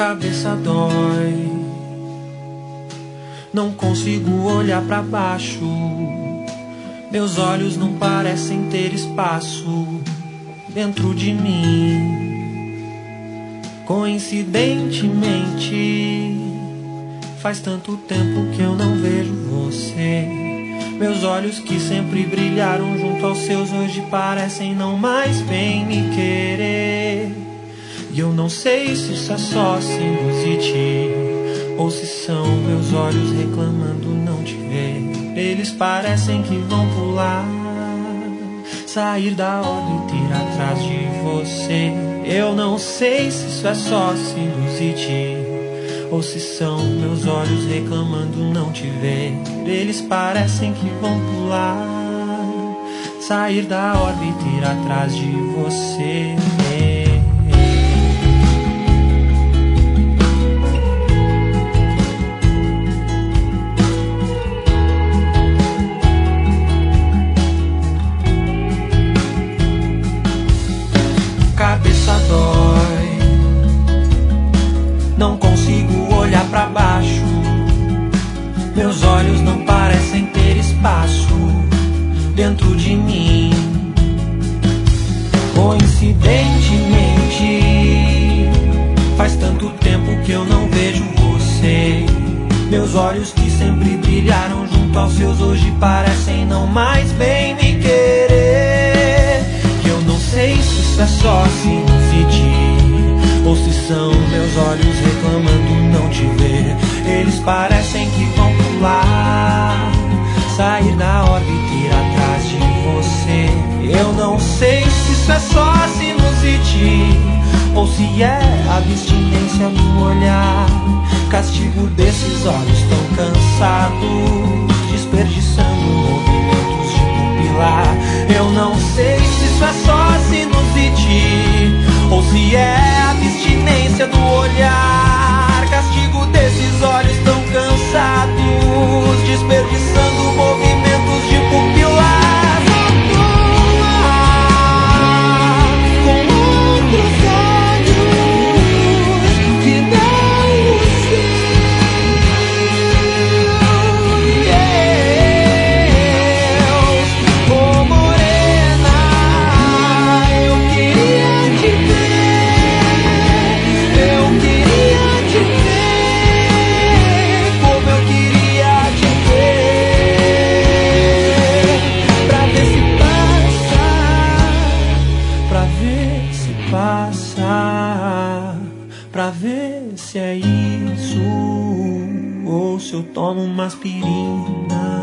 cabeça dói, não consigo olhar pra baixo. Meus olhos não parecem ter espaço dentro de mim. Coincidentemente, faz tanto tempo que eu não vejo você. Meus olhos que sempre brilharam junto aos seus hoje parecem não mais bem me querer. E eu não sei se isso é só sinusite ou se são meus olhos reclamando não te ver. Eles parecem que vão pular, sair da órbita e ir atrás de você. Eu não sei se isso é só sinusite ou se são meus olhos reclamando não te ver. Eles parecem que vão pular, sair da órbita e ir atrás de você. Cabeça dói, não consigo olhar pra baixo. Meus olhos não parecem ter espaço dentro de mim. Coincidentemente, faz tanto tempo que eu não vejo você. Meus olhos que sempre brilharam junto aos seus hoje parecem não mais bem me querer. E eu não sei se isso é só sinusite ou se são meus olhos reclamando não te ver. Eles parecem que vão pular, sair da órbita e ir atrás de você. Eu não sei se isso é só sinusite ou se é abstinência no olhar, castigo desses olhos tão cansados, desperdiçando movimentos de pupilar. Eu não sei se isso é só sinusite ou se é abstinência do olhar, castigo desses olhos tão cansados, desperdiçando movimentos de pupilar. Pra ver se é isso ou se eu tomo uma aspirina.